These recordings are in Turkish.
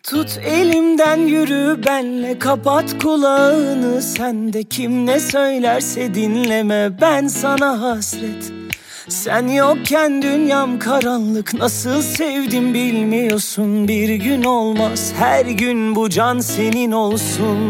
Tut elimden yürü benle, kapat kulağını. Sen de kim ne söylerse dinleme, ben sana hasret. Sen yokken dünyam karanlık, nasıl sevdim bilmiyorsun. Bir gün olmaz her gün bu can senin olsun.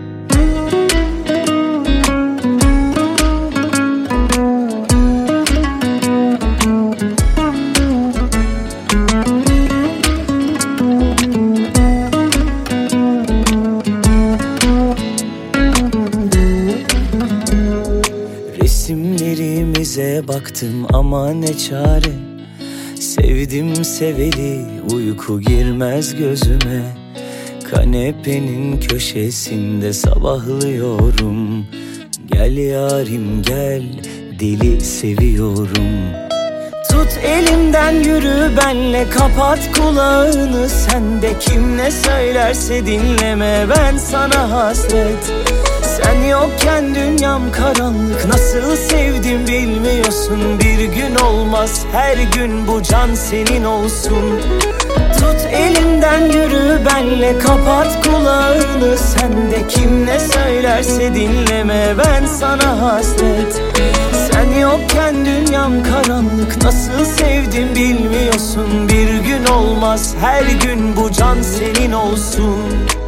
Resimlerimize baktım ama ne çare. Sevdim seveli, uyku girmez gözüme. Kanepenin köşesinde sabahlıyorum. Gel yarim gel, deli seviyorum. Tut elimden yürü benle, kapat kulağını. Sen de kim ne söylerse dinleme, ben sana hasret. Sen yokken dünyam karanlık, nasıl sevdim bilmiyorsun. Bir gün olmaz her gün bu can senin olsun. Tut elimden yürü benle, kapat kulağını. Sen de kim ne söylerse dinleme, ben sana hasret. Sen yokken dünyam karanlık, nasıl sevdim bilmiyorsun. Bir gün olmaz her gün bu can senin olsun.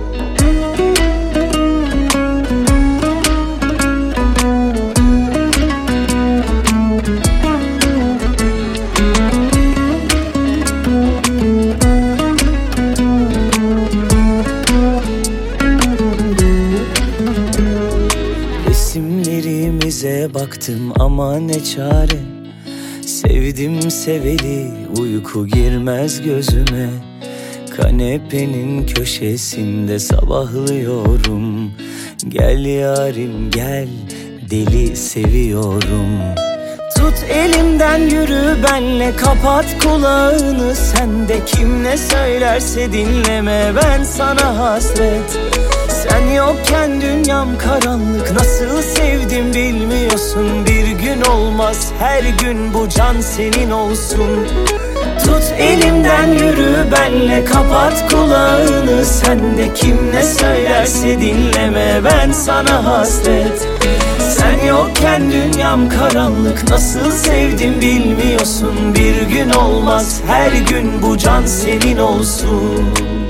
Resimlerimize baktım ama ne çare. Sevdim seveli, uyku girmez gözüme. Kanepenin köşesinde sabahlıyorum. Gel yarim gel, deli seviyorum. Tut elimden yürü benle, kapat kulağını. Sen de kim ne söylerse dinleme, ben sana hasret. Sen yokken dünyam karanlık, nasıl sevdim bilmiyorsun. Bir gün olmaz her gün bu can senin olsun. Tut elimden yürü benle, kapat kulağını. Sen de kim ne söylerse dinleme, ben sana hasret. Sen yokken dünyam karanlık, nasıl sevdim bilmiyorsun. Bir gün olmaz her gün bu can senin olsun.